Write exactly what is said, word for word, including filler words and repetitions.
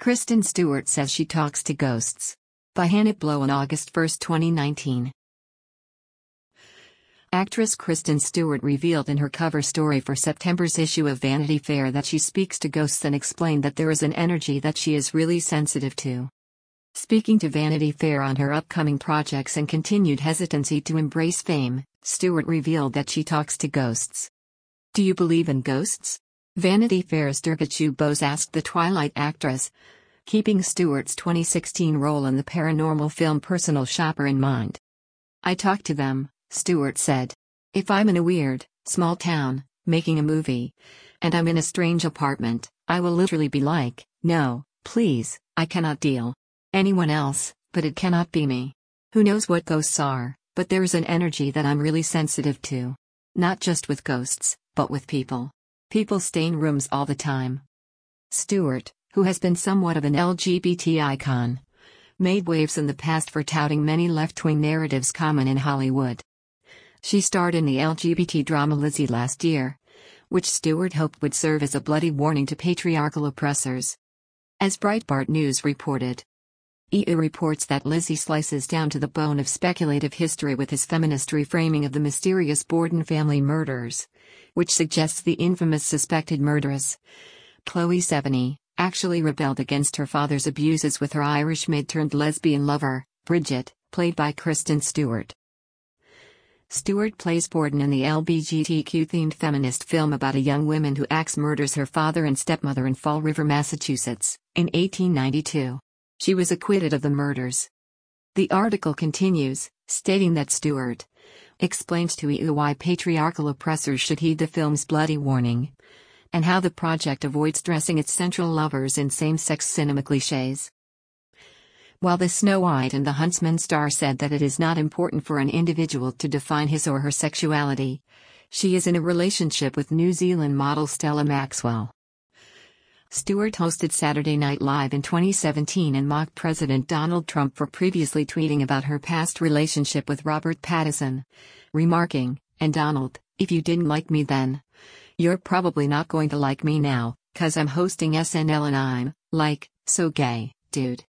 Kristen Stewart says she talks to ghosts. By Hannah Blow on August first, twenty nineteen. Actress Kristen Stewart revealed in her cover story for September's issue of Vanity Fair that she speaks to ghosts and explained that there is an energy that she is really sensitive to. Speaking to Vanity Fair on her upcoming projects and continued hesitancy to embrace fame, Stewart revealed that she talks to ghosts. Do you believe in ghosts? Vanity Fair's Durgachu Bose asked the Twilight actress, keeping Stewart's twenty sixteen role in the paranormal film Personal Shopper in mind. I talk to them, Stewart said. If I'm in a weird, small town, making a movie, and I'm in a strange apartment, I will literally be like, no, please, I cannot deal. Anyone else, but it cannot be me. Who knows what ghosts are, but there is an energy that I'm really sensitive to. Not just with ghosts, but with people. People stay in rooms all the time. Stewart, who has been somewhat of an L G B T icon, made waves in the past for touting many left-wing narratives common in Hollywood. She starred in the L G B T drama Lizzie last year, which Stewart hoped would serve as a bloody warning to patriarchal oppressors. As Breitbart News reported, E U reports that Lizzie slices down to the bone of speculative history with his feminist reframing of the mysterious Borden family murders, which suggests the infamous suspected murderess, Chloe Sevigny, actually rebelled against her father's abuses with her Irish maid-turned-lesbian lover, Bridget, played by Kristen Stewart. Stewart plays Borden in the L G B T Q-themed feminist film about a young woman who axe murders her father and stepmother in Fall River, Massachusetts, in eighteen ninety-two. She was acquitted of the murders. The article continues, stating that Stewart explains to E U why patriarchal oppressors should heed the film's bloody warning, and how the project avoids dressing its central lovers in same-sex cinema cliches. While the Snow White and the Huntsman star said that it is not important for an individual to define his or her sexuality, she is in a relationship with New Zealand model Stella Maxwell. Stewart hosted Saturday Night Live in twenty seventeen and mocked President Donald Trump for previously tweeting about her past relationship with Robert Pattinson, remarking, "And Donald, if you didn't like me then, you're probably not going to like me now, 'cause I'm hosting S N L and I'm, like, so gay, dude."